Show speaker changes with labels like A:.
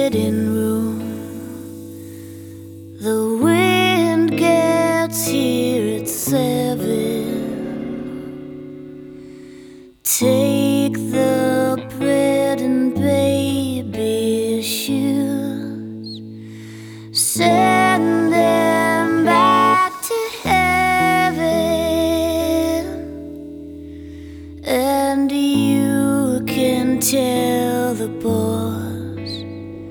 A: sitting room. The wind gets here at 7. Take the bread and baby shoes, send them back to heaven, and you can tell the boy